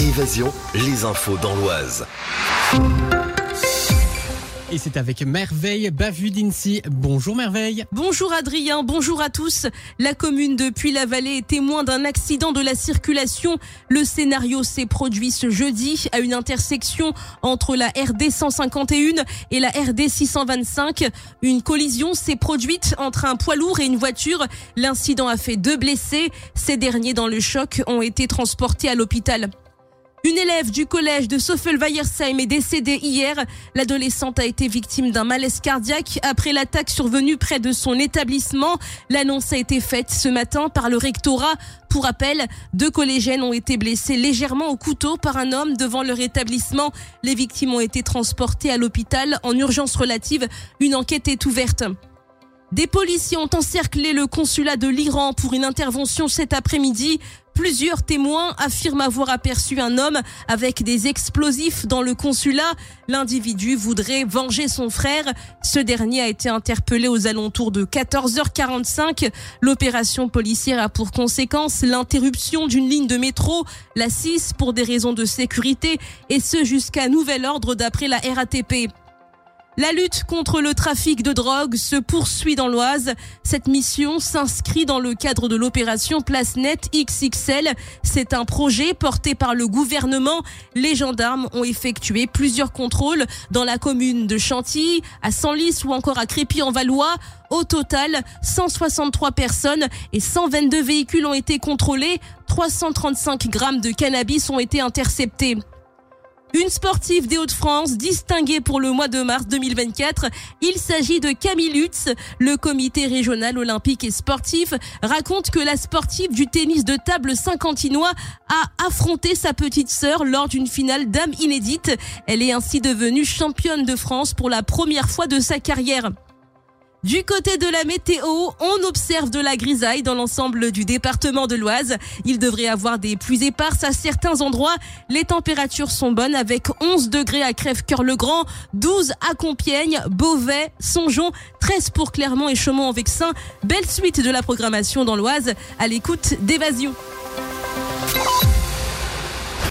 Évasion, les infos dans l'Oise. Et c'est avec Merveille Bavu d'Incy. Bonjour Merveille. Bonjour Adrien, bonjour à tous. La commune de Puy-la-Vallée est témoin d'un accident de la circulation. Le scénario s'est produit ce jeudi à une intersection entre la RD 151 et la RD 625. Une collision s'est produite entre un poids lourd et une voiture. L'incident a fait 2 blessés. Ces derniers, dans le choc, ont été transportés à l'hôpital. Une élève du collège de Soffelweiersheim est décédée hier. L'adolescente a été victime d'un malaise cardiaque après l'attaque survenue près de son établissement. L'annonce a été faite ce matin par le rectorat. Pour rappel, 2 collégiennes ont été blessées légèrement au couteau par un homme devant leur établissement. Les victimes ont été transportées à l'hôpital en urgence relative. Une enquête est ouverte. Des policiers ont encerclé le consulat de l'Iran pour une intervention cet après-midi. Plusieurs témoins affirment avoir aperçu un homme avec des explosifs dans le consulat. L'individu voudrait venger son frère. Ce dernier a été interpellé aux alentours de 14h45. L'opération policière a pour conséquence l'interruption d'une ligne de métro, la 6, pour des raisons de sécurité, et ce jusqu'à nouvel ordre d'après la RATP. La lutte contre le trafic de drogue se poursuit dans l'Oise. Cette mission s'inscrit dans le cadre de l'opération Place Net XXL. C'est un projet porté par le gouvernement. Les gendarmes ont effectué plusieurs contrôles dans la commune de Chantilly, à Senlis ou encore à Crépy-en-Valois. Au total, 163 personnes et 122 véhicules ont été contrôlés. 335 grammes de cannabis ont été interceptés. Une sportive des Hauts-de-France distinguée pour le mois de mars 2024. Il s'agit de Camille Lutz. Le comité régional olympique et sportif raconte que la sportive du tennis de table saint-quentinois a affronté sa petite sœur lors d'une finale dames inédite. Elle est ainsi devenue championne de France pour la première fois de sa carrière. Du côté de la météo, on observe de la grisaille dans l'ensemble du département de l'Oise. Il devrait y avoir des pluies éparses à certains endroits. Les températures sont bonnes avec 11 degrés à Crèvecœur-le-Grand, 12 à Compiègne, Beauvais, Songeon, 13 pour Clermont et Chaumont-en-Vexin. Belle suite de la programmation dans l'Oise à l'écoute d'Évasion.